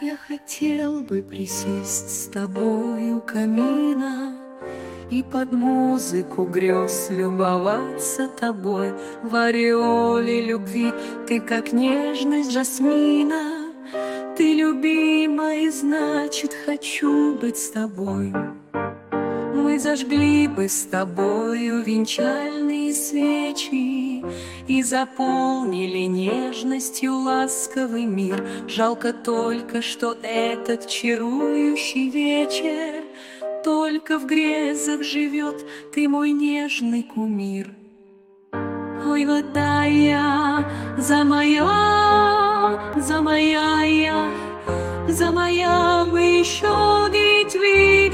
Я хотел бы присесть с тобой у камина и под музыку грез любоваться тобой. В ореоле любви ты как нежность жасмина. Ты любимая, значит, хочу быть с тобой. Мы зажгли бы с тобою венчальные свечи и заполнили нежностью ласковый мир. Жалко только, что этот чарующий вечер только в грезах живет, ты мой нежный кумир. Ой, вода я, за моя я, за моя бы еще ведь